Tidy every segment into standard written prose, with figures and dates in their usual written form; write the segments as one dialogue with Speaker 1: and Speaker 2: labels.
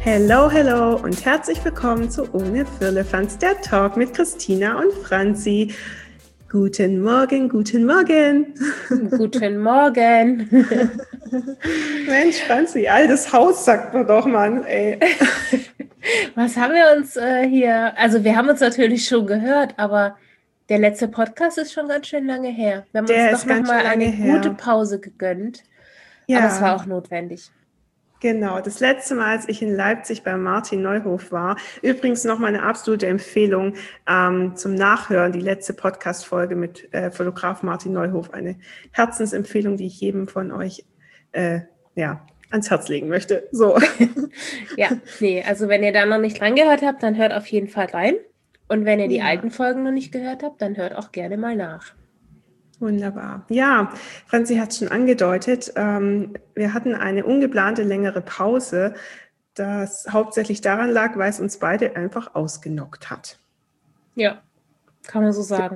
Speaker 1: Hello, hello und herzlich willkommen zu Ohne Firlefanz, der Talk mit Christina und Franzi. Guten Morgen, guten Morgen.
Speaker 2: Guten Morgen.
Speaker 1: Mensch, Franzi, altes Haus, sagt man doch, Mann, ey.
Speaker 2: Was haben wir uns hier, also wir haben uns natürlich schon gehört, aber der letzte Podcast ist schon ganz schön lange her. Wir haben
Speaker 1: Der
Speaker 2: uns
Speaker 1: ist
Speaker 2: doch
Speaker 1: ganz
Speaker 2: nochmal
Speaker 1: schön lange
Speaker 2: eine gute
Speaker 1: her.
Speaker 2: Pause gegönnt, aber es war auch notwendig.
Speaker 1: Genau, das letzte Mal, als ich in Leipzig bei Martin Neuhof war, übrigens noch mal eine absolute Empfehlung zum Nachhören, die letzte Podcast-Folge mit Fotograf Martin Neuhof, eine Herzensempfehlung, die ich jedem von euch ans Herz legen möchte. So.
Speaker 2: Ja, nee, also wenn ihr da noch nicht reingehört habt, dann hört auf jeden Fall rein. Und wenn ihr die alten Folgen noch nicht gehört habt, dann hört auch gerne mal nach.
Speaker 1: Wunderbar. Ja, Franzi hat es schon angedeutet, wir hatten eine ungeplante längere Pause, das hauptsächlich daran lag, weil es uns beide einfach ausgenockt hat.
Speaker 2: Ja, kann man so sagen.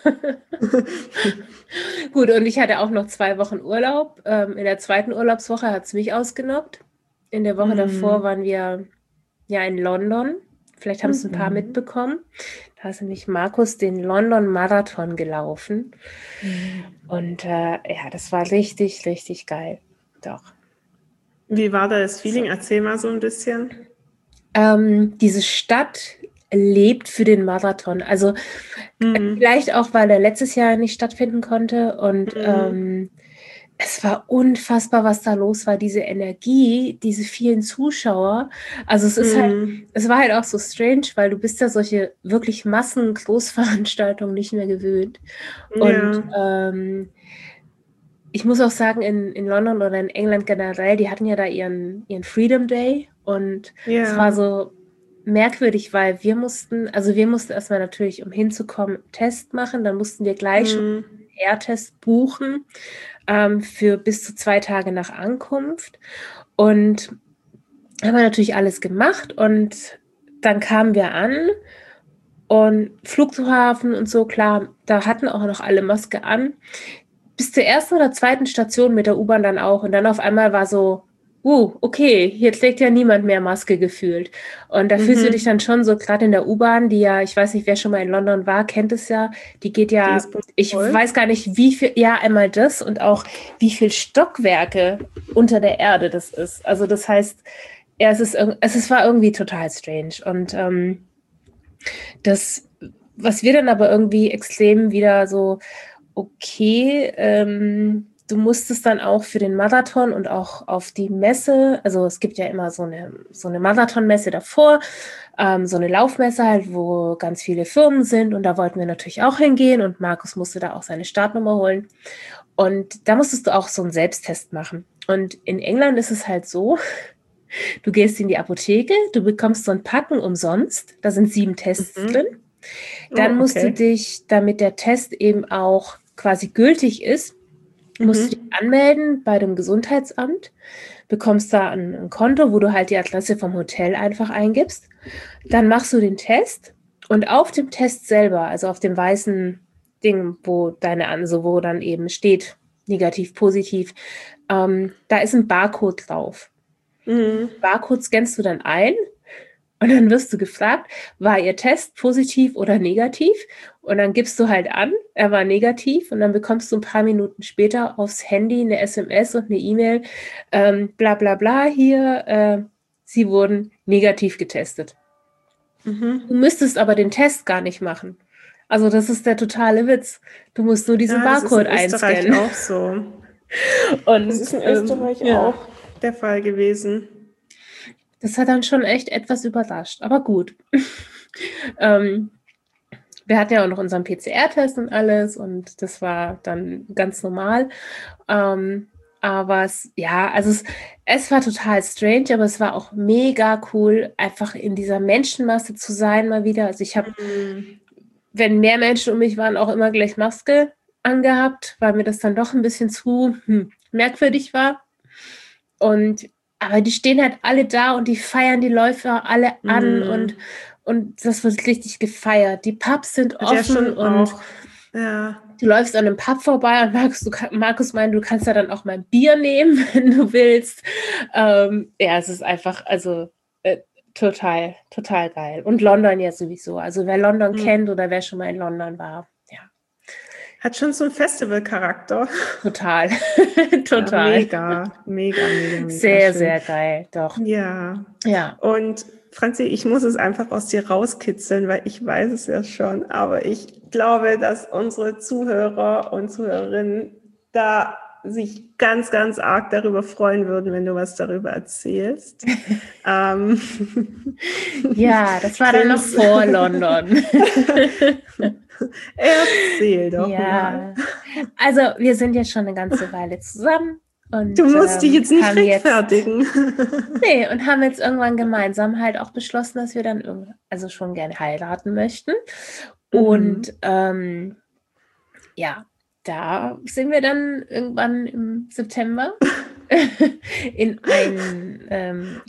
Speaker 2: Gut, und ich hatte auch noch 2 Wochen Urlaub. In der zweiten Urlaubswoche hat es mich ausgenockt. In der Woche davor waren wir ja in London. Vielleicht haben es ein paar mitbekommen. Da ist nämlich Markus den London Marathon gelaufen. Und das war richtig, richtig geil. Doch.
Speaker 1: Wie war da das Feeling? Erzähl mal so ein bisschen.
Speaker 2: Diese Stadt lebt für den Marathon. Also vielleicht auch, weil er letztes Jahr nicht stattfinden konnte. Und es war unfassbar, was da los war. Diese Energie, diese vielen Zuschauer. Also es ist es war halt auch so strange, weil du bist ja solche wirklich Massen-Großveranstaltungen nicht mehr gewöhnt.
Speaker 1: Ja.
Speaker 2: Und ich muss auch sagen, in London oder in England generell, die hatten ja da ihren Freedom Day. Und es war so merkwürdig, weil wir mussten erstmal natürlich, um hinzukommen, einen Test machen. Dann mussten wir gleich schon einen PCR-Test buchen für bis zu 2 Tage nach Ankunft. Und haben wir natürlich alles gemacht. Und dann kamen wir an und Flughafen und so, klar, da hatten auch noch alle Maske an. Bis zur ersten oder zweiten Station mit der U-Bahn dann auch. Und dann auf einmal war so, okay, hier trägt ja niemand mehr Maske gefühlt. Und da fühlst du dich dann schon so, gerade in der U-Bahn, die ja, ich weiß nicht, wer schon mal in London war, kennt es ja, die geht ja, ich weiß gar nicht, wie viel, ja, einmal das und auch wie viel Stockwerke unter der Erde das ist. Also das heißt, ja, es war irgendwie total strange. Und das, was wir dann aber irgendwie extrem wieder so, okay, du musstest dann auch für den Marathon und auch auf die Messe, also es gibt ja immer so eine Marathonmesse davor, so eine Laufmesse halt, wo ganz viele Firmen sind und da wollten wir natürlich auch hingehen und Markus musste da auch seine Startnummer holen und da musstest du auch so einen Selbsttest machen. Und in England ist es halt so, du gehst in die Apotheke, du bekommst so ein Packen umsonst, da sind 7 Tests drin. Dann musst du dich, damit der Test eben auch quasi gültig ist, musst du dich anmelden bei dem Gesundheitsamt, bekommst da ein Konto, wo du halt die Adresse vom Hotel einfach eingibst. Dann machst du den Test und auf dem Test selber, also auf dem weißen Ding, wo wo dann eben steht, negativ, positiv, da ist ein Barcode drauf. Barcode scannst du dann ein und dann wirst du gefragt, war Ihr Test positiv oder negativ? Und dann gibst du halt an, er war negativ und dann bekommst du ein paar Minuten später aufs Handy eine SMS und eine E-Mail, bla bla bla hier, Sie wurden negativ getestet. Du müsstest aber den Test gar nicht machen. Also das ist der totale Witz. Du musst nur diesen Barcode einscannen.
Speaker 1: Das ist in Österreich auch so.
Speaker 2: Und
Speaker 1: das ist in Österreich auch der Fall gewesen.
Speaker 2: Das hat dann schon echt etwas überrascht, aber gut. Wir hatten ja auch noch unseren PCR-Test und alles und das war dann ganz normal. Aber es war total strange, aber es war auch mega cool, einfach in dieser Menschenmasse zu sein mal wieder. Also ich habe, wenn mehr Menschen um mich waren, auch immer gleich Maske angehabt, weil mir das dann doch ein bisschen zu merkwürdig war. Aber die stehen halt alle da und die feiern die Läufer alle an und das wird richtig gefeiert. Die Pubs sind offen und du läufst an einem Pub vorbei und Markus meint, du kannst ja dann auch mal ein Bier nehmen, wenn du willst. Es ist einfach, also total, total geil. Und London ja sowieso. Also wer London kennt oder wer schon mal in London war, ja.
Speaker 1: Hat schon so einen Festivalcharakter.
Speaker 2: Total,
Speaker 1: Ja,
Speaker 2: total.
Speaker 1: mega
Speaker 2: Sehr,
Speaker 1: schön.
Speaker 2: sehr geil, doch.
Speaker 1: Ja.
Speaker 2: Ja.
Speaker 1: Und Franzi, ich muss es einfach aus dir rauskitzeln, weil ich weiß es ja schon, aber ich glaube, dass unsere Zuhörer und Zuhörerinnen da sich ganz, ganz arg darüber freuen würden, wenn du was darüber erzählst.
Speaker 2: Ja, das war dann noch vor London.
Speaker 1: Erzähl doch
Speaker 2: Ja,
Speaker 1: mal.
Speaker 2: also wir sind jetzt schon eine ganze Weile zusammen. Und,
Speaker 1: Du musst dich jetzt nicht rechtfertigen.
Speaker 2: Und haben jetzt irgendwann gemeinsam halt auch beschlossen, dass wir dann also schon gerne heiraten möchten. Und ja, da sind wir dann irgendwann im September in einen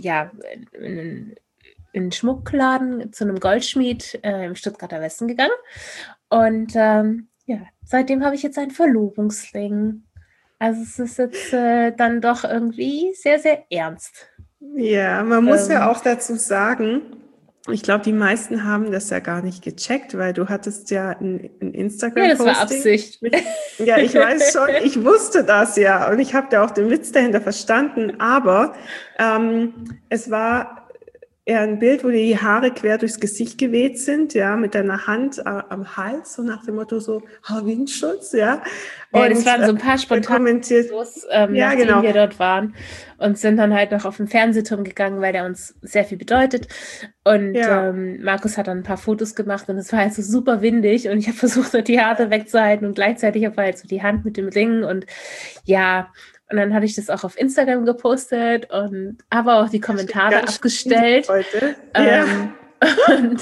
Speaker 2: Schmuckladen zu einem Goldschmied im Stuttgarter Westen gegangen. Und ja, seitdem habe ich jetzt einen Verlobungsring. Also es ist jetzt dann doch irgendwie sehr, sehr ernst.
Speaker 1: Ja, man muss ja auch dazu sagen, ich glaube, die meisten haben das ja gar nicht gecheckt, weil du hattest ja ein Instagram-Posting.
Speaker 2: Ja, das war Absicht.
Speaker 1: Ja, ich weiß schon, ich wusste das ja und ich habe ja auch den Witz dahinter verstanden, aber es war eher ein Bild, wo dir die Haare quer durchs Gesicht geweht sind, ja, mit deiner Hand am Hals, so nach dem Motto so, Windschutz, ja.
Speaker 2: Ja, das waren so ein paar spontane Fotos, nachdem wir dort waren und sind dann halt noch auf den Fernsehturm gegangen, weil der uns sehr viel bedeutet. Und Markus hat dann ein paar Fotos gemacht und es war halt so super windig und ich habe versucht, die Haare wegzuhalten und gleichzeitig habe ich halt so die Hand mit dem Ring und ja, und dann hatte ich das auch auf Instagram gepostet und habe auch die Kommentare abgestellt.
Speaker 1: Heute.
Speaker 2: Und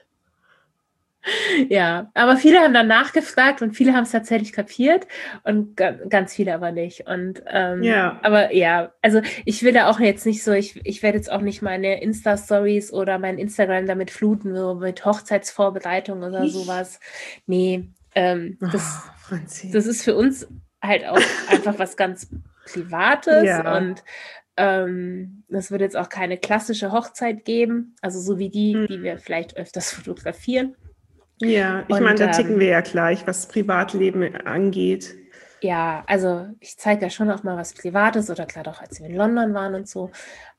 Speaker 2: ja, aber viele haben dann nachgefragt und viele haben es tatsächlich kapiert und ganz viele aber nicht. Und aber ja, also ich will da auch jetzt nicht so, ich werde jetzt auch nicht meine Insta-Stories oder mein Instagram damit fluten, so mit Hochzeitsvorbereitung oder sowas. Nee, das ist für uns halt auch einfach was ganz Privates und es wird jetzt auch keine klassische Hochzeit geben, also so wie die wir vielleicht öfters fotografieren.
Speaker 1: Ja, ich meine, da ticken wir ja gleich, was Privatleben angeht.
Speaker 2: Ja, also ich zeige ja schon auch mal was Privates oder gerade auch, als wir in London waren und so.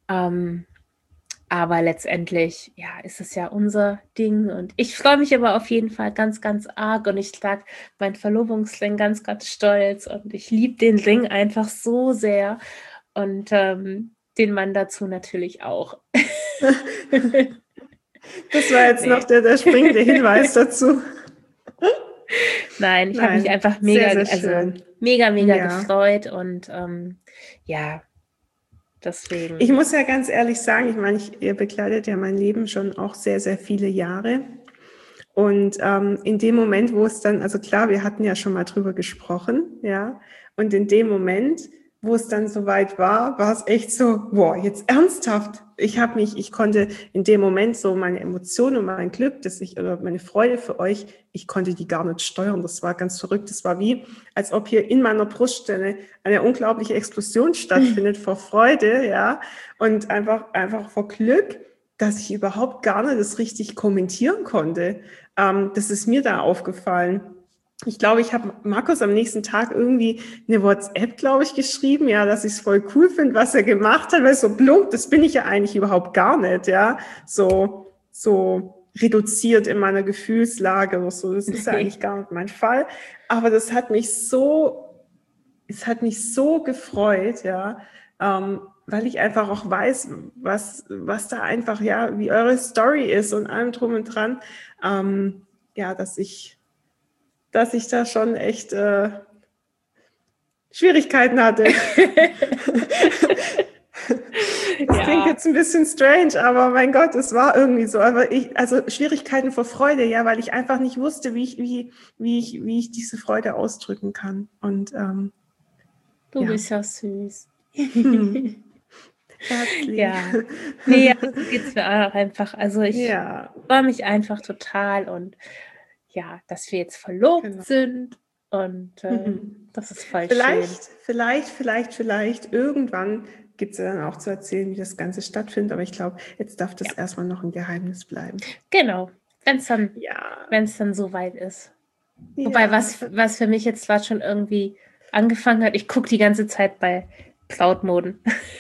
Speaker 2: Aber letztendlich, ja, ist es ja unser Ding und ich freue mich aber auf jeden Fall ganz, ganz arg und ich trage meinen Verlobungsring ganz, ganz stolz und ich liebe den Ring einfach so sehr und den Mann dazu natürlich auch.
Speaker 1: Das war jetzt noch der springende Hinweis dazu.
Speaker 2: Nein, ich habe mich einfach mega gefreut und ja, deswegen.
Speaker 1: Ich muss ja ganz ehrlich sagen, ich meine, ihr begleitet ja mein Leben schon auch sehr, sehr viele Jahre. Und in dem Moment, wo es dann, also klar, wir hatten ja schon mal drüber gesprochen, ja, und in dem Moment, wo es dann soweit war, war es echt so, boah, jetzt ernsthaft. Ich konnte in dem Moment so meine Emotionen und mein Glück, oder meine Freude für euch, ich konnte die gar nicht steuern. Das war ganz verrückt. Das war wie, als ob hier in meiner Bruststelle eine unglaubliche Explosion stattfindet vor Freude, ja, und einfach vor Glück, dass ich überhaupt gar nicht das richtig kommentieren konnte. Das ist mir da aufgefallen. Ich glaube, ich habe Markus am nächsten Tag irgendwie eine WhatsApp, glaube ich, geschrieben, ja, dass ich es voll cool finde, was er gemacht hat, weil so plump, das bin ich ja eigentlich überhaupt gar nicht, ja, so reduziert in meiner Gefühlslage oder so, das ist ja eigentlich gar nicht mein Fall, aber es hat mich so gefreut, ja, weil ich einfach auch weiß, was da einfach, ja, wie eure Story ist und allem drum und dran, ja, dass ich da schon echt Schwierigkeiten hatte. Das klingt jetzt ein bisschen strange, aber mein Gott, es war irgendwie so. Aber also Schwierigkeiten vor Freude, ja, weil ich einfach nicht wusste, wie ich diese Freude ausdrücken kann. Und
Speaker 2: du bist ja süß.
Speaker 1: Herzlich.
Speaker 2: Ja. Nee, so geht's mir auch einfach. Also ich freue mich einfach total und ja, dass wir jetzt verlobt sind und das ist voll schön.
Speaker 1: Vielleicht irgendwann gibt es ja dann auch zu erzählen, wie das Ganze stattfindet. Aber ich glaube, jetzt darf das erstmal noch ein Geheimnis bleiben.
Speaker 2: Genau, wenn es dann soweit ist. Wobei, was für mich jetzt gerade schon irgendwie angefangen hat, ich gucke die ganze Zeit bei Cloud-Moden.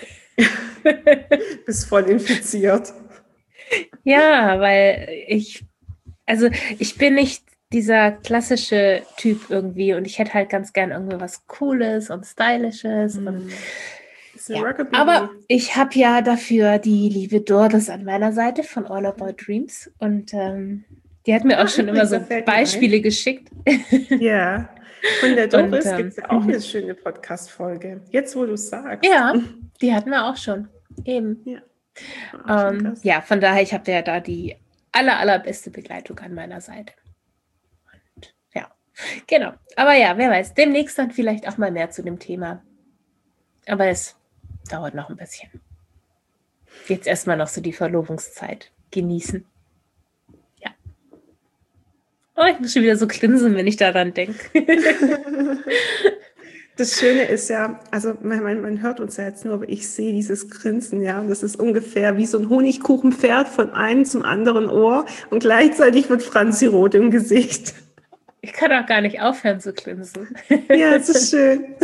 Speaker 1: Bist voll infiziert.
Speaker 2: Ja, weil ich bin nicht dieser klassische Typ irgendwie und ich hätte halt ganz gern irgendwie was Cooles und Stylisches. Und, aber ich habe ja dafür die liebe Doris an meiner Seite von All About Dreams und die hat mir auch schon immer so Beispiele geschickt.
Speaker 1: Ja, von der Doris gibt es ja auch eine schöne Podcast-Folge. Jetzt, wo du es sagst.
Speaker 2: Ja, die hatten wir auch schon. Eben. Ja, von daher, ich habe ja da die allerbeste Begleitung an meiner Seite. Und, ja, genau. Aber ja, wer weiß, demnächst dann vielleicht auch mal mehr zu dem Thema. Aber es dauert noch ein bisschen. Jetzt erstmal noch so die Verlobungszeit genießen. Ja. Oh, ich muss schon wieder so grinsen, wenn ich daran denke.
Speaker 1: Das Schöne ist ja, also man hört uns ja jetzt nur, aber ich sehe dieses Grinsen, ja, und das ist ungefähr wie so ein Honigkuchenpferd von einem zum anderen Ohr und gleichzeitig wird Franzi rot im Gesicht.
Speaker 2: Ich kann auch gar nicht aufhören zu grinsen.
Speaker 1: Ja, es ist schön.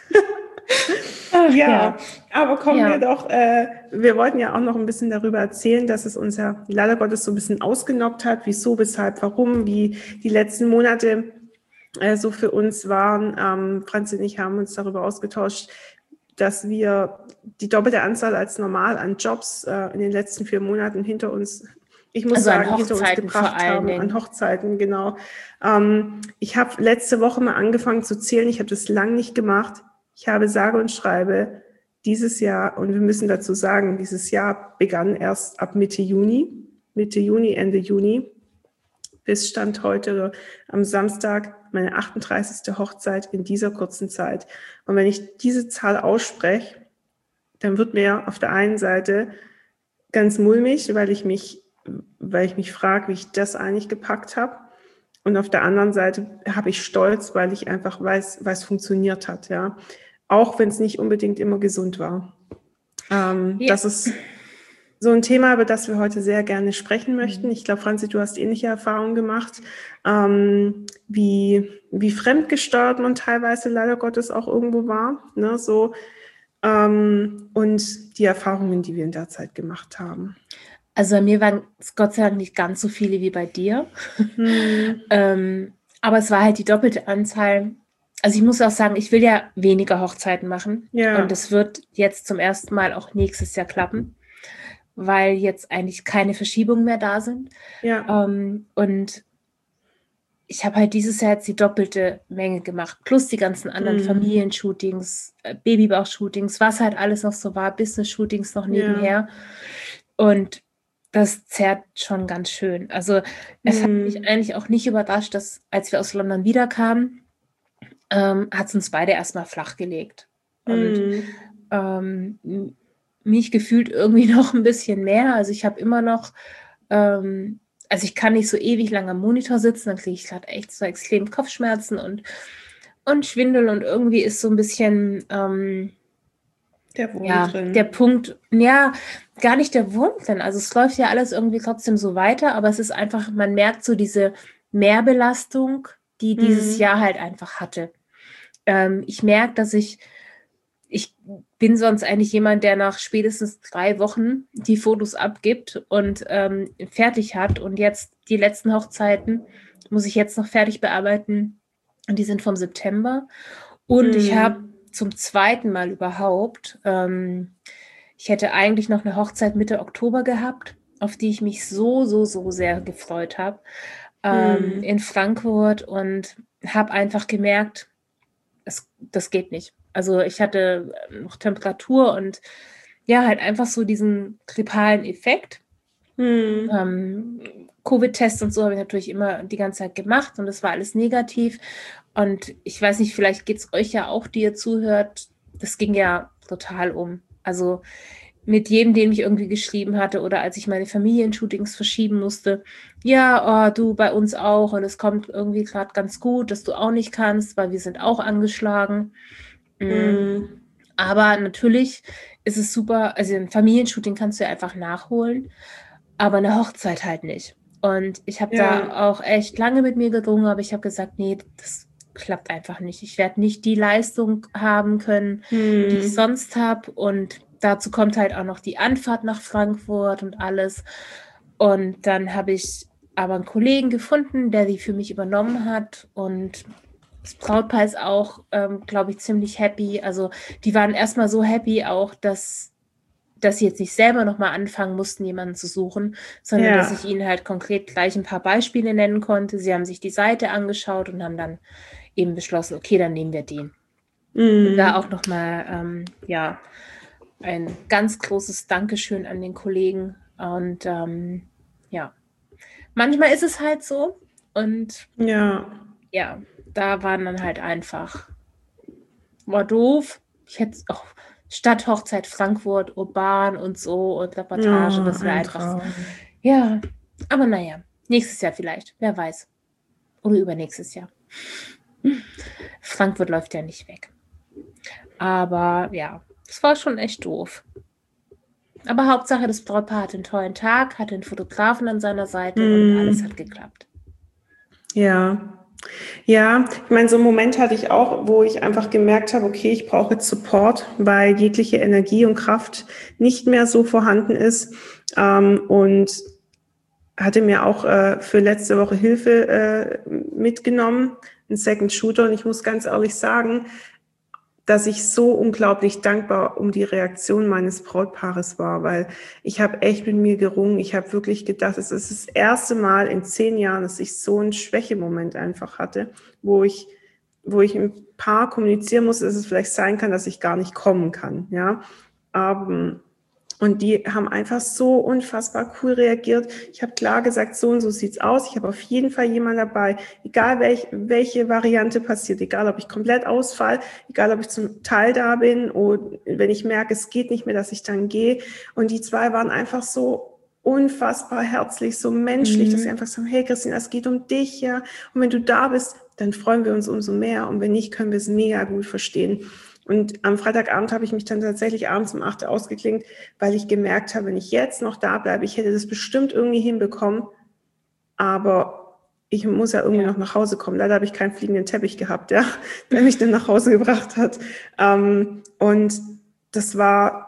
Speaker 1: Ja, aber kommen wir doch, wir wollten ja auch noch ein bisschen darüber erzählen, dass es uns ja leider Gottes so ein bisschen ausgenockt hat, wieso, weshalb, warum, wie die letzten Monate so für uns waren. Franzi und ich haben uns darüber ausgetauscht, dass wir die doppelte Anzahl als normal an Jobs in den letzten 4 Monaten hinter uns, ich muss sagen, hinter uns gebracht haben. An Hochzeiten, genau. Ich habe letzte Woche mal angefangen zu zählen. Ich habe das lang nicht gemacht. Ich habe sage und schreibe dieses Jahr, und wir müssen dazu sagen, dieses Jahr begann erst ab Mitte Juni, Ende Juni, bis Stand heute am Samstag meine 38. Hochzeit in dieser kurzen Zeit. Und wenn ich diese Zahl ausspreche, dann wird mir auf der einen Seite ganz mulmig, weil ich mich frage, wie ich das eigentlich gepackt habe. Und auf der anderen Seite habe ich Stolz, weil ich einfach weiß, was funktioniert hat, ja. Auch wenn es nicht unbedingt immer gesund war. Das ist so ein Thema, über das wir heute sehr gerne sprechen möchten. Ich glaube, Franzi, du hast ähnliche Erfahrungen gemacht, wie fremdgesteuert man teilweise leider Gottes auch irgendwo war, ne, so, und die Erfahrungen, die wir in der Zeit gemacht haben.
Speaker 2: Also bei mir waren es Gott sei Dank nicht ganz so viele wie bei dir, aber es war halt die doppelte Anzahl. Also ich muss auch sagen, ich will ja weniger Hochzeiten machen und es wird jetzt zum ersten Mal auch nächstes Jahr klappen, weil jetzt eigentlich keine Verschiebungen mehr da sind. Ja. Und ich habe halt dieses Jahr jetzt die doppelte Menge gemacht, plus die ganzen anderen Familienshootings, Babybauch-Shootings, was halt alles noch so war, Business-Shootings noch nebenher. Und das zerrt schon ganz schön. Also es hat mich eigentlich auch nicht überrascht, dass als wir aus London wiederkamen, hat es uns beide erstmal flach gelegt. Und mich gefühlt irgendwie noch ein bisschen mehr. Also ich habe immer noch, also ich kann nicht so ewig lang am Monitor sitzen, dann kriege ich gerade echt so extrem Kopfschmerzen und Schwindel und irgendwie ist so ein bisschen
Speaker 1: der Wurm drin.
Speaker 2: Der Punkt, gar nicht der Wurm drin. Also es läuft ja alles irgendwie trotzdem so weiter, aber es ist einfach, man merkt so diese Mehrbelastung, die dieses Jahr halt einfach hatte. Ich merke, dass ich bin sonst eigentlich jemand, der nach spätestens 3 Wochen die Fotos abgibt und fertig hat. Und jetzt die letzten Hochzeiten muss ich jetzt noch fertig bearbeiten. Und die sind vom September. Und ich habe zum zweiten Mal überhaupt, ich hätte eigentlich noch eine Hochzeit Mitte Oktober gehabt, auf die ich mich so sehr gefreut habe, in Frankfurt, und habe einfach gemerkt, das geht nicht. Also ich hatte noch Temperatur und ja, halt einfach so diesen grippalen Effekt. Covid-Tests und so habe ich natürlich immer die ganze Zeit gemacht und das war alles negativ. Und ich weiß nicht, vielleicht geht es euch ja auch, die ihr zuhört, das ging ja total um. Also mit jedem, den ich irgendwie geschrieben hatte oder als ich meine Familienshootings verschieben musste, ja, du bei uns auch und es kommt irgendwie gerade ganz gut, dass du auch nicht kannst, weil wir sind auch angeschlagen. Aber Aber natürlich ist es super, also ein Familienshooting kannst du ja einfach nachholen, aber eine Hochzeit halt nicht. Und ich habe da auch echt lange mit mir gerungen, aber ich habe gesagt, nee, das klappt einfach nicht. Ich werde nicht die Leistung haben können, die ich sonst habe. Und dazu kommt halt auch noch die Anfahrt nach Frankfurt und alles. Und dann habe ich aber einen Kollegen gefunden, der die für mich übernommen hat. Und das Brautpaar ist auch, glaube ich, ziemlich happy. Also die waren erstmal so happy auch, dass sie jetzt nicht selber nochmal anfangen mussten, jemanden zu suchen, sondern dass ich ihnen halt konkret gleich ein paar Beispiele nennen konnte. Sie haben sich die Seite angeschaut und haben dann eben beschlossen, okay, dann nehmen wir den. Und da auch nochmal, ein ganz großes Dankeschön an den Kollegen. Und manchmal ist es halt so. Und da waren dann halt einfach, war doof. Ich hätte auch Stadthochzeit Frankfurt, urban und so und Reportage, das wäre einfach. Ja, aber naja, nächstes Jahr vielleicht, wer weiß. Oder übernächstes Jahr. Frankfurt läuft ja nicht weg. Aber ja, es war schon echt doof. Aber Hauptsache, das Brautpaar hatte einen tollen Tag, hatte einen Fotografen an seiner Seite und alles hat geklappt.
Speaker 1: Ja, ich meine, so einen Moment hatte ich auch, wo ich einfach gemerkt habe, okay, ich brauche jetzt Support, weil jegliche Energie und Kraft nicht mehr so vorhanden ist, und hatte mir auch für letzte Woche Hilfe mitgenommen, einen Second Shooter, und ich muss ganz ehrlich sagen, dass ich so unglaublich dankbar um die Reaktion meines Brautpaares war, weil ich habe echt mit mir gerungen. Ich habe wirklich gedacht, es ist das erste Mal in 10 Jahren, dass ich so einen Schwächemoment einfach hatte, wo ich ein Paar kommunizieren muss, dass es vielleicht sein kann, dass ich gar nicht kommen kann. Ja, und die haben einfach so unfassbar cool reagiert. Ich habe klar gesagt, so und so sieht's aus. Ich habe auf jeden Fall jemanden dabei, egal welche Variante passiert, egal ob ich komplett ausfall, egal ob ich zum Teil da bin oder wenn ich merke, es geht nicht mehr, dass ich dann gehe. Und die zwei waren einfach so unfassbar herzlich, so menschlich, dass sie einfach sagen, hey Christine, es geht um dich, ja. Und wenn du da bist, dann freuen wir uns umso mehr. Und wenn nicht, können wir es mega gut verstehen. Und am Freitagabend habe ich mich dann tatsächlich abends um 8 Uhr ausgeklinkt, weil ich gemerkt habe, wenn ich jetzt noch da bleibe, ich hätte das bestimmt irgendwie hinbekommen, aber ich muss ja irgendwie noch nach Hause kommen. Leider habe ich keinen fliegenden Teppich gehabt, der mich dann nach Hause gebracht hat. Und das war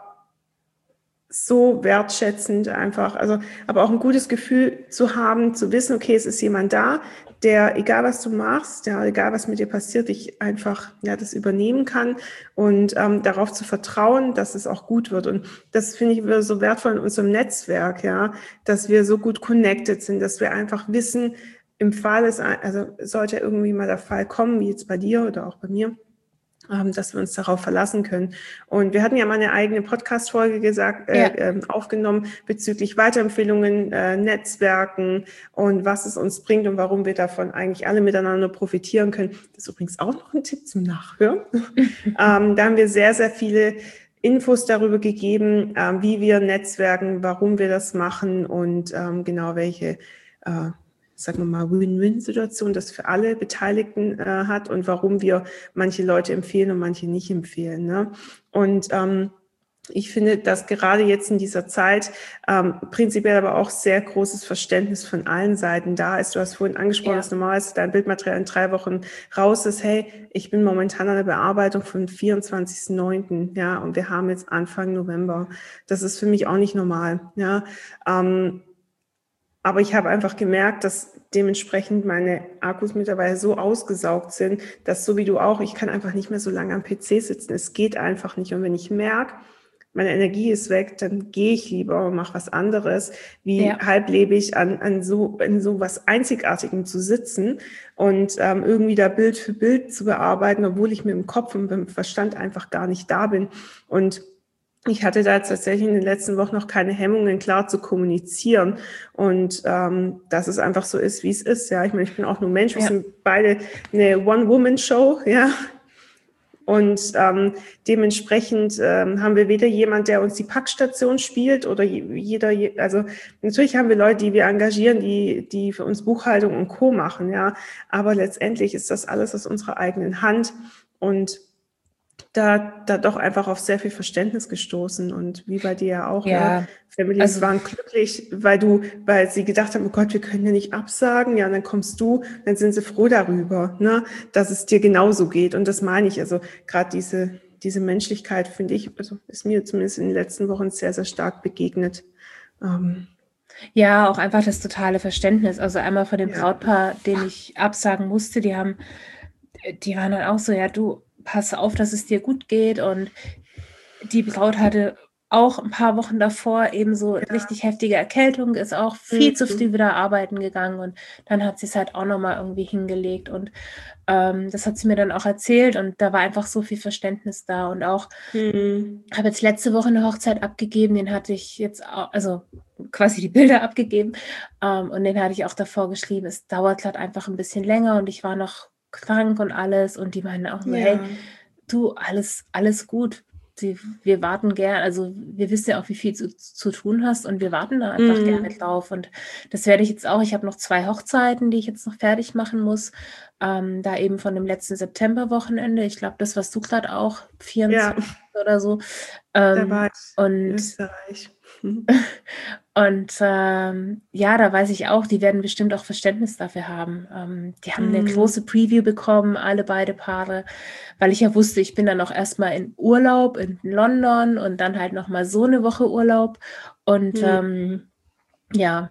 Speaker 1: so wertschätzend einfach, also aber auch ein gutes Gefühl zu haben, zu wissen, okay, es ist jemand da, der, egal was du machst, ja, egal was mit dir passiert, dich einfach das übernehmen kann und darauf zu vertrauen, dass es auch gut wird. Und das finde ich so wertvoll in unserem Netzwerk, ja, dass wir so gut connected sind, dass wir einfach wissen, im Fall also sollte irgendwie mal der Fall kommen, wie jetzt bei dir oder auch bei mir, dass wir uns darauf verlassen können. Und wir hatten ja mal eine eigene Podcast-Folge aufgenommen bezüglich Weiterempfehlungen, Netzwerken und was es uns bringt und warum wir davon eigentlich alle miteinander profitieren können. Das ist übrigens auch noch ein Tipp zum Nachhören. Da haben wir sehr, sehr viele Infos darüber gegeben, wie wir netzwerken, warum wir das machen und genau welche sagen wir mal, Win-Win-Situation, das für alle Beteiligten hat und warum wir manche Leute empfehlen und manche nicht empfehlen. Ne? Und ich finde, dass gerade jetzt in dieser Zeit prinzipiell aber auch sehr großes Verständnis von allen Seiten da ist. Du hast vorhin angesprochen, dass normalerweise dein Bildmaterial in 3 Wochen raus ist. Hey, ich bin momentan an der Bearbeitung von 24.09. Ja, und wir haben jetzt Anfang November. Das ist für mich auch nicht normal. Ja, aber ich habe einfach gemerkt, dass dementsprechend meine Akkus mittlerweile so ausgesaugt sind, dass so wie du auch, ich kann einfach nicht mehr so lange am PC sitzen. Es geht einfach nicht. Und wenn ich merke, meine Energie ist weg, dann gehe ich lieber und mache was anderes, wie halblebig an so was Einzigartigem zu sitzen und irgendwie da Bild für Bild zu bearbeiten, obwohl ich mit dem Kopf und mit dem Verstand einfach gar nicht da bin. Und ich hatte da tatsächlich in den letzten Wochen noch keine Hemmungen, klar zu kommunizieren und dass es einfach so ist, wie es ist. Ja, ich meine, ich bin auch nur Mensch. Wir sind beide eine One-Woman-Show, ja. Und dementsprechend haben wir weder jemand, der uns die Packstation spielt oder also natürlich haben wir Leute, die wir engagieren, die für uns Buchhaltung und Co. machen, ja. Aber letztendlich ist das alles aus unserer eigenen Hand und da doch einfach auf sehr viel Verständnis gestoßen und wie bei dir ja auch, ne?
Speaker 2: Ja,
Speaker 1: Families
Speaker 2: also
Speaker 1: waren glücklich, weil sie gedacht haben, oh Gott, wir können ja nicht absagen, ja, und dann kommst du, dann sind sie froh darüber, ne, dass es dir genauso geht. Und das meine ich, also gerade diese Menschlichkeit, finde ich, also ist mir zumindest in den letzten Wochen sehr, sehr stark begegnet.
Speaker 2: ja, auch einfach das totale Verständnis. Also einmal von dem
Speaker 1: Ja.
Speaker 2: Brautpaar, den ich absagen musste, die waren dann auch so, ja, du, pass auf, dass es dir gut geht. Und die Braut hatte auch ein paar Wochen davor eben so richtig heftige Erkältung, ist auch viel zu früh wieder arbeiten gegangen und dann hat sie es halt auch nochmal irgendwie hingelegt und das hat sie mir dann auch erzählt und da war einfach so viel Verständnis da und auch habe jetzt letzte Woche eine Hochzeit abgegeben, den hatte ich jetzt auch, also quasi die Bilder abgegeben und den hatte ich auch davor geschrieben, es dauert gerade einfach ein bisschen länger und ich war noch krank und alles und die meinen auch so, hey, du, alles gut. Wir warten gern, also wir wissen ja auch, wie viel zu tun hast und wir warten da einfach gerne drauf. Und das werde ich jetzt auch. Ich habe noch 2 Hochzeiten, die ich jetzt noch fertig machen muss. Da eben von dem letzten Septemberwochenende. Ich glaube, das warst du gerade auch, 24 oder so.
Speaker 1: Da war ich in
Speaker 2: Und
Speaker 1: Österreich.
Speaker 2: und ja, da weiß ich auch, die werden bestimmt auch Verständnis dafür haben. Die haben eine große Preview bekommen, beide Paare, weil ich ja wusste, ich bin dann auch erstmal in Urlaub in London und dann halt nochmal so eine Woche Urlaub. Und ja,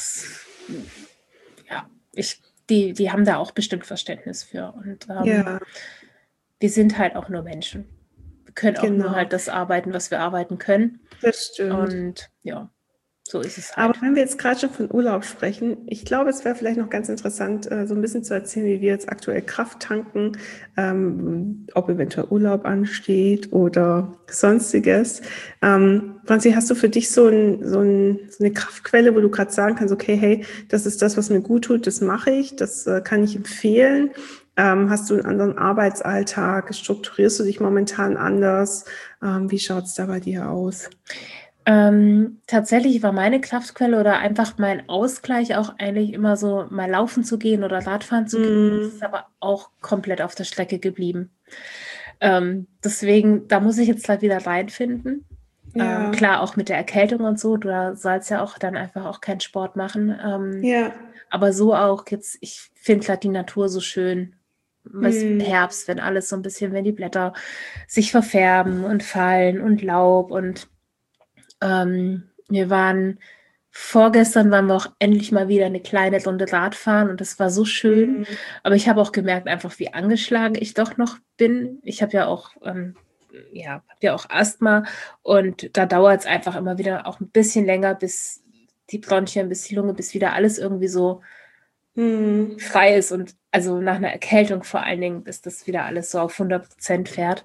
Speaker 2: die haben da auch bestimmt Verständnis für. Und wir sind halt auch nur Menschen. Wir können auch nur halt das arbeiten, was wir arbeiten können.
Speaker 1: Das stimmt.
Speaker 2: Und ja. So ist es halt.
Speaker 1: Aber wenn wir jetzt gerade schon von Urlaub sprechen, ich glaube, es wäre vielleicht noch ganz interessant, so ein bisschen zu erzählen, wie wir jetzt aktuell Kraft tanken, ob eventuell Urlaub ansteht oder sonstiges. Franzi, hast du für dich so eine Kraftquelle, wo du gerade sagen kannst, okay, hey, das ist das, was mir gut tut, das mache ich, das kann ich empfehlen. Hast du einen anderen Arbeitsalltag? Strukturierst du dich momentan anders? Wie schaut es da bei dir aus?
Speaker 2: Tatsächlich war meine Kraftquelle oder einfach mein Ausgleich auch eigentlich immer so, mal laufen zu gehen oder Radfahren zu gehen. Das ist aber auch komplett auf der Strecke geblieben. Deswegen, da muss ich jetzt halt wieder reinfinden. Klar, auch mit der Erkältung und so, du sollst ja auch dann einfach auch keinen Sport machen. Aber so auch jetzt, ich finde halt die Natur so schön. Im Herbst, wenn alles so ein bisschen, wenn die Blätter sich verfärben und fallen und Laub und vorgestern waren wir auch endlich mal wieder eine kleine Runde Radfahren und das war so schön. Aber ich habe auch gemerkt einfach, wie angeschlagen ich doch noch bin. Ich habe ja auch, Asthma und da dauert es einfach immer wieder auch ein bisschen länger, bis die Bronchien, bis die Lunge, bis wieder alles irgendwie so frei ist und also nach einer Erkältung vor allen Dingen, bis das wieder alles so auf 100% fährt.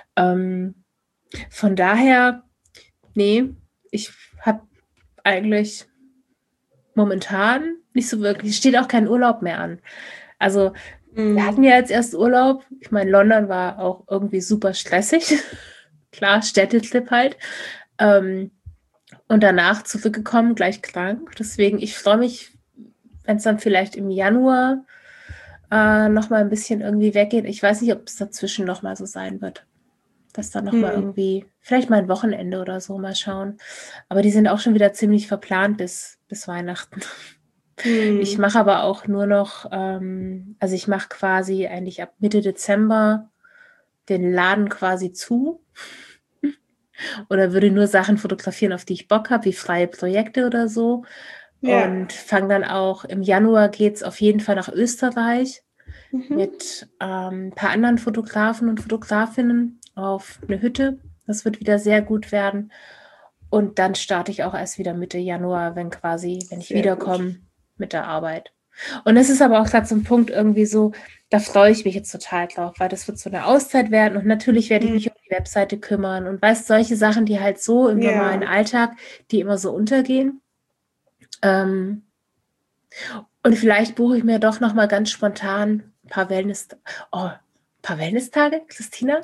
Speaker 2: Von daher, nee, ich habe eigentlich momentan nicht so wirklich, steht auch kein Urlaub mehr an. Also wir hatten ja jetzt erst Urlaub. Ich meine, London war auch irgendwie super stressig. Klar, Städtetrip halt. Und danach zurückgekommen, gleich krank. Deswegen, ich freue mich, wenn es dann vielleicht im Januar nochmal ein bisschen irgendwie weggeht. Ich weiß nicht, ob es dazwischen nochmal so sein wird. Dass dann nochmal irgendwie, vielleicht mal ein Wochenende oder so, mal schauen. Aber die sind auch schon wieder ziemlich verplant bis Weihnachten. Ich mache aber auch nur noch, also ich mache quasi eigentlich ab Mitte Dezember den Laden quasi zu. Oder würde nur Sachen fotografieren, auf die ich Bock habe, wie freie Projekte oder so. Und fange dann auch, im Januar geht es auf jeden Fall nach Österreich mit ein paar anderen Fotografen und Fotografinnen auf eine Hütte. Das wird wieder sehr gut werden. Und dann starte ich auch erst wieder Mitte Januar, wenn ich wiederkomme mit der Arbeit. Und es ist aber auch gerade so ein Punkt irgendwie so, da freue ich mich jetzt total drauf, weil das wird so eine Auszeit werden. Und natürlich werde ich mich um die Webseite kümmern und solche Sachen, die halt so im normalen Alltag, die immer so untergehen. Und vielleicht buche ich mir doch noch mal ganz spontan ein paar Wellness-Tage, Christina?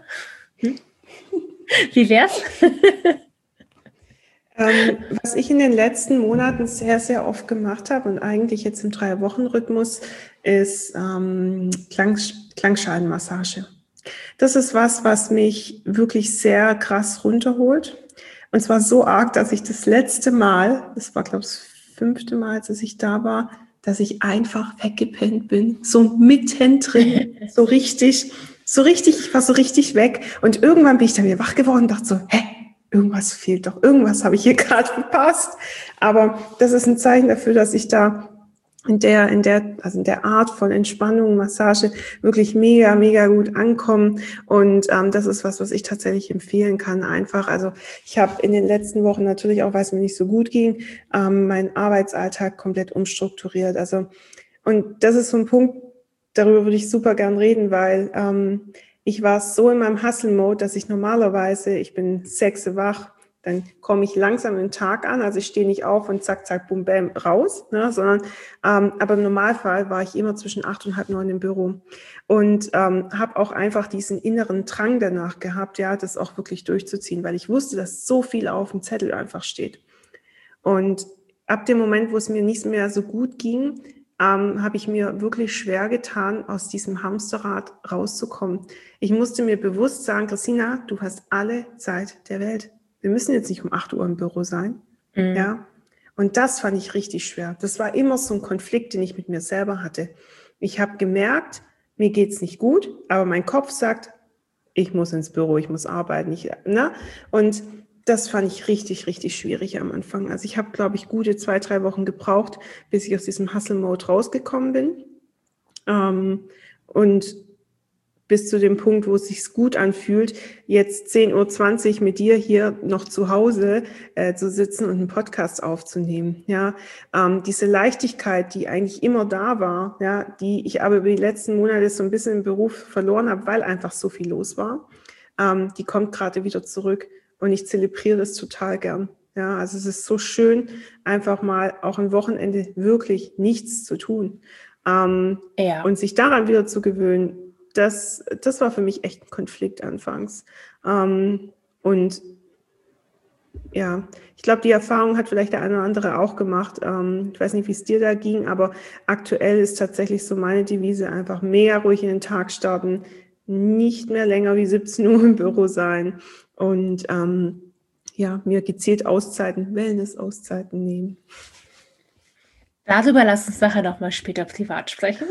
Speaker 2: Wie wär's?
Speaker 1: Was ich in den letzten Monaten sehr, sehr oft gemacht habe und eigentlich jetzt im 3-Wochen-Rhythmus ist Klangschalenmassage. Das ist was mich wirklich sehr krass runterholt. Und zwar so arg, dass ich das letzte Mal, das war, glaube ich, das 5. Mal, als ich da war, dass ich einfach weggepennt bin. So mittendrin, so richtig, ich war so richtig weg. Und irgendwann bin ich dann wieder wach geworden und dachte so, irgendwas fehlt doch, irgendwas habe ich hier gerade verpasst. Aber das ist ein Zeichen dafür, dass ich da in der Art von Entspannung, Massage wirklich mega, mega gut ankommen. Und das ist was ich tatsächlich empfehlen kann. Einfach, also ich habe in den letzten Wochen natürlich auch, weil es mir nicht so gut ging, meinen Arbeitsalltag komplett umstrukturiert. Also, und das ist so ein Punkt, darüber würde ich super gern reden, weil ich war so in meinem Hustle-Mode, dass ich normalerweise, ich bin 6 Uhr wach, dann komme ich langsam den Tag an, also ich stehe nicht auf und zack, zack, bum, bam, raus, ne, sondern, aber im Normalfall war ich immer zwischen 8 und halb 9 im Büro und habe auch einfach diesen inneren Drang danach gehabt, ja, das auch wirklich durchzuziehen, weil ich wusste, dass so viel auf dem Zettel einfach steht. Und ab dem Moment, wo es mir nicht mehr so gut ging, habe ich mir wirklich schwer getan, aus diesem Hamsterrad rauszukommen. Ich musste mir bewusst sagen, Christina, du hast alle Zeit der Welt. Wir müssen jetzt nicht um 8 Uhr im Büro sein. Ja. Und das fand ich richtig schwer. Das war immer so ein Konflikt, den ich mit mir selber hatte. Ich habe gemerkt, mir geht's nicht gut, aber mein Kopf sagt, ich muss ins Büro, ich muss arbeiten. Und das fand ich richtig, richtig schwierig am Anfang. Also ich habe, glaube ich, gute 2, 3 Wochen gebraucht, bis ich aus diesem Hustle-Mode rausgekommen bin. Und bis zu dem Punkt, wo es sich gut anfühlt, jetzt 10:20 Uhr mit dir hier noch zu Hause zu sitzen und einen Podcast aufzunehmen. Ja, diese Leichtigkeit, die eigentlich immer da war, ja, die ich aber über die letzten Monate so ein bisschen im Beruf verloren habe, weil einfach so viel los war, die kommt gerade wieder zurück und ich zelebriere das total gern. Ja, also es ist so schön, einfach mal auch am Wochenende wirklich nichts zu tun. Und sich daran wieder zu gewöhnen, das war für mich echt ein Konflikt anfangs. Und ja, ich glaube, die Erfahrung hat vielleicht der eine oder andere auch gemacht. Ich weiß nicht, wie es dir da ging, aber aktuell ist tatsächlich so meine Devise einfach mega ruhig in den Tag starten, nicht mehr länger wie 17 Uhr im Büro sein und mir gezielt Auszeiten, Wellness-Auszeiten nehmen.
Speaker 2: Darüber lass uns nachher noch mal später privat sprechen.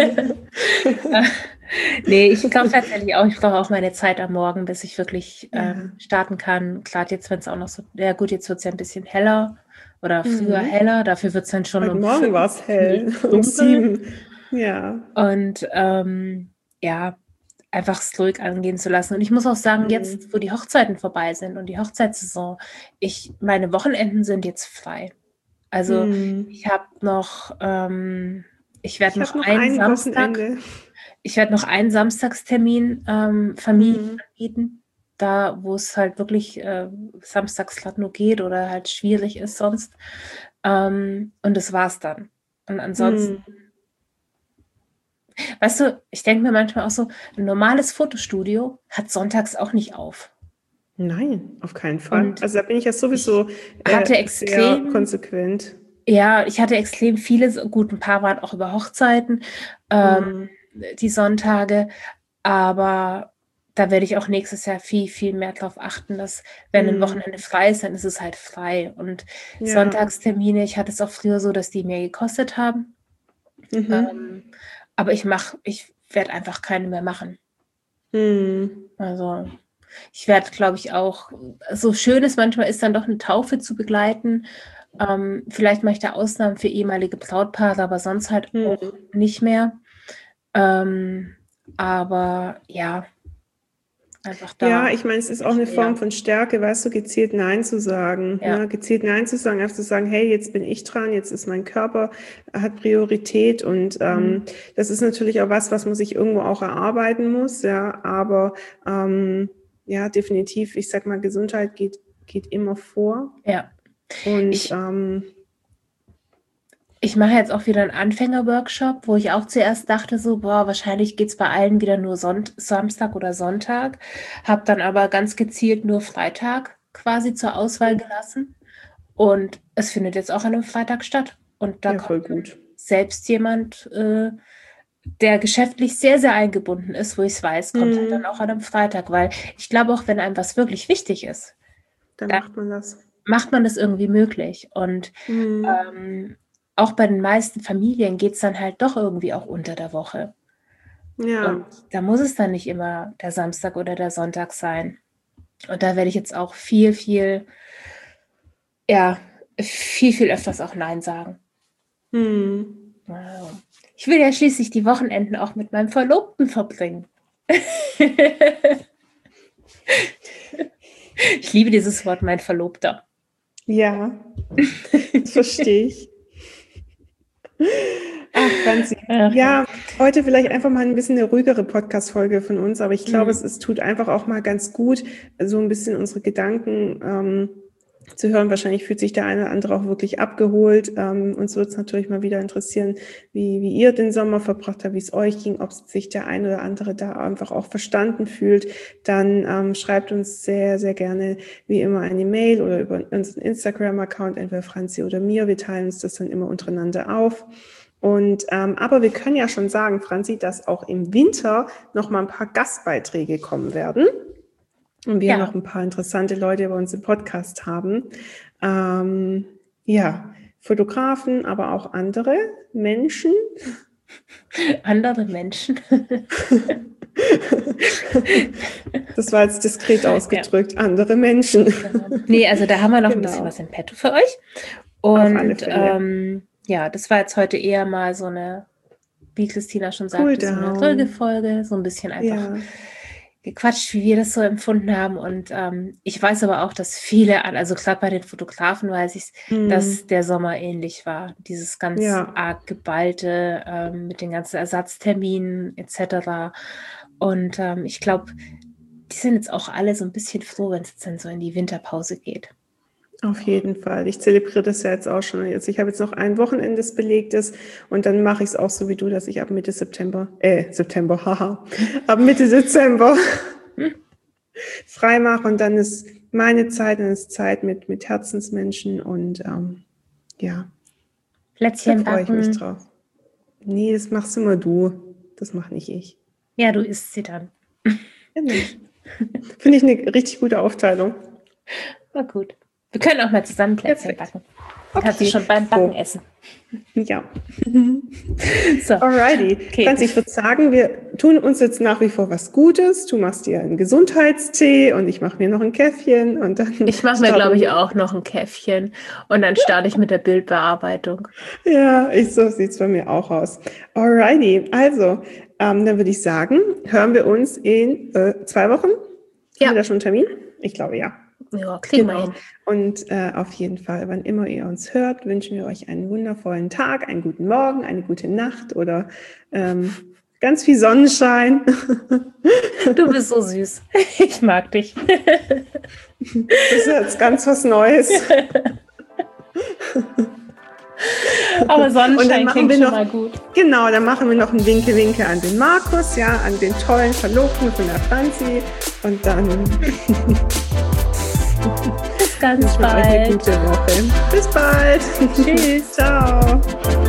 Speaker 2: Nee, ich glaube tatsächlich auch, ich brauche auch meine Zeit am Morgen, bis ich wirklich starten kann. Gerade jetzt, wenn es auch noch so, ja gut, jetzt wird es ja ein bisschen heller oder früher heller, dafür wird es dann schon
Speaker 1: Heute Morgen war es hell, um 7. Ja.
Speaker 2: Und einfach es ruhig angehen zu lassen. Und ich muss auch sagen, jetzt, wo die Hochzeiten vorbei sind und die Hochzeitssaison, meine Wochenenden sind jetzt frei. Also ich habe noch, ich werde noch einen Samstag, ich werde noch einen Samstagstermin Familien anbieten, da wo es halt wirklich samstags gerade nur geht oder halt schwierig ist sonst. Und das war's dann. Und ansonsten, weißt du, ich denke mir manchmal auch so, ein normales Fotostudio hat sonntags auch nicht auf.
Speaker 1: Nein, auf keinen Fall. Und also da bin ich ja sowieso
Speaker 2: sehr
Speaker 1: konsequent.
Speaker 2: Ja, ich hatte extrem viele, gut, ein paar waren auch über Hochzeiten, die Sonntage, aber da werde ich auch nächstes Jahr viel, viel mehr darauf achten, dass, wenn ein Wochenende frei ist, dann ist es halt frei. Und Sonntagstermine, ich hatte es auch früher so, dass die mehr gekostet haben. Aber ich werde einfach keine mehr machen. Also ich werde, glaube ich, auch, so schön es manchmal ist, dann doch eine Taufe zu begleiten. Vielleicht mache ich da Ausnahmen für ehemalige Brautpaare, aber sonst halt auch nicht mehr. Aber ja, einfach da.
Speaker 1: Ja, ich meine, es ist auch eine Form von Stärke, weißt du, gezielt Nein zu sagen.
Speaker 2: Ja.
Speaker 1: Ne? Gezielt Nein zu sagen, einfach zu sagen, hey, jetzt bin ich dran, jetzt ist mein Körper, hat Priorität. Und das ist natürlich auch was man sich irgendwo auch erarbeiten muss. Ja, aber ja, definitiv, ich sag mal, Gesundheit geht immer vor.
Speaker 2: Ja.
Speaker 1: Und
Speaker 2: ich mache jetzt auch wieder einen Anfänger-Workshop, wo ich auch zuerst dachte so, wahrscheinlich geht es bei allen wieder nur Samstag oder Sonntag. Habe dann aber ganz gezielt nur Freitag quasi zur Auswahl gelassen. Und es findet jetzt auch an einem Freitag statt. Und da
Speaker 1: voll gut.
Speaker 2: Selbst jemand der geschäftlich sehr, sehr eingebunden ist, wo ich es weiß, kommt halt dann auch an einem Freitag, weil ich glaube auch, wenn einem was wirklich wichtig ist,
Speaker 1: Dann macht man das.
Speaker 2: Macht man das irgendwie möglich. Und auch bei den meisten Familien geht es dann halt doch irgendwie auch unter der Woche.
Speaker 1: Ja.
Speaker 2: Und da muss es dann nicht immer der Samstag oder der Sonntag sein. Und da werde ich jetzt auch viel öfters auch Nein sagen. Wow. Ich will ja schließlich die Wochenenden auch mit meinem Verlobten verbringen. Ich liebe dieses Wort, mein Verlobter.
Speaker 1: Ja, das verstehe ich. Ach, Franzi. Ja, heute vielleicht einfach mal ein bisschen eine ruhigere Podcast-Folge von uns, aber ich glaube, es tut einfach auch mal ganz gut, so ein bisschen unsere Gedanken zu hören. Wahrscheinlich fühlt sich der eine oder andere auch wirklich abgeholt. Uns wird es natürlich mal wieder interessieren, wie ihr den Sommer verbracht habt, wie es euch ging, ob sich der eine oder andere da einfach auch verstanden fühlt. Dann schreibt uns sehr, sehr gerne wie immer eine Mail oder über unseren Instagram-Account, entweder Franzi oder mir. Wir teilen uns das dann immer untereinander auf. Und aber wir können ja schon sagen, Franzi, dass auch im Winter noch mal ein paar Gastbeiträge kommen werden. Und wir noch ein paar interessante Leute bei uns im Podcast haben. Fotografen, aber auch andere Menschen.
Speaker 2: Andere Menschen?
Speaker 1: Das war jetzt diskret ausgedrückt. Andere Menschen.
Speaker 2: Nee, also da haben wir noch ein bisschen was in petto für euch. Und
Speaker 1: auf alle Fälle.
Speaker 2: Das war jetzt heute eher mal so eine, wie Christina schon sagte, so eine ruhige Folge, so ein bisschen einfach gequatscht, wie wir das so empfunden haben. Und ich weiß aber auch, dass viele, also gerade bei den Fotografen weiß ich, dass der Sommer ähnlich war. Dieses ganz arg geballte mit den ganzen Ersatzterminen etc. Und ich glaube, die sind jetzt auch alle so ein bisschen froh, wenn es jetzt dann so in die Winterpause geht.
Speaker 1: Auf jeden Fall. Ich zelebriere das ja jetzt auch schon. Ich habe jetzt noch ein Wochenende belegtes und dann mache ich es auch so wie du, dass ich ab Mitte Dezember frei mache und dann ist meine Zeit, dann ist Zeit mit Herzensmenschen und
Speaker 2: Plätzchen
Speaker 1: da freue ich mich
Speaker 2: backen.
Speaker 1: drauf. Nee, das machst immer du. Das mache nicht ich.
Speaker 2: Ja, du isst sie dann.
Speaker 1: Genau. Finde ich eine richtig gute Aufteilung.
Speaker 2: Na gut. Wir können auch mal zusammen Plätzchen backen. Kannst du schon beim Backen essen.
Speaker 1: Ja.
Speaker 2: So.
Speaker 1: Alrighty.
Speaker 2: Okay.
Speaker 1: Franzi, ich würde sagen, wir tun uns jetzt nach wie vor was Gutes. Du machst dir einen Gesundheitstee und ich mache mir noch ein Käffchen. Und dann
Speaker 2: ich mache mir, glaube ich, auch noch ein Käffchen. Und dann starte ich mit der Bildbearbeitung.
Speaker 1: Ja, so sieht es bei mir auch aus. Alrighty. Also, dann würde ich sagen, hören wir uns in 2 Wochen.
Speaker 2: Ja.
Speaker 1: Haben wir da schon einen Termin? Ich glaube, ja.
Speaker 2: Ja, kriegen wir hin.
Speaker 1: Und auf jeden Fall, wann immer ihr uns hört, wünschen wir euch einen wundervollen Tag, einen guten Morgen, eine gute Nacht oder ganz viel Sonnenschein.
Speaker 2: Du bist so süß. Ich mag dich.
Speaker 1: Das ist jetzt ganz was Neues.
Speaker 2: Aber Sonnenschein klingt schon mal gut.
Speaker 1: Genau, dann machen wir noch ein Winke an den Markus, an den tollen Verlobten von der Franzi. Und dann
Speaker 2: bis ganz bald.
Speaker 1: Eine gute Woche. Bis bald.
Speaker 2: Tschüss.
Speaker 1: Ciao.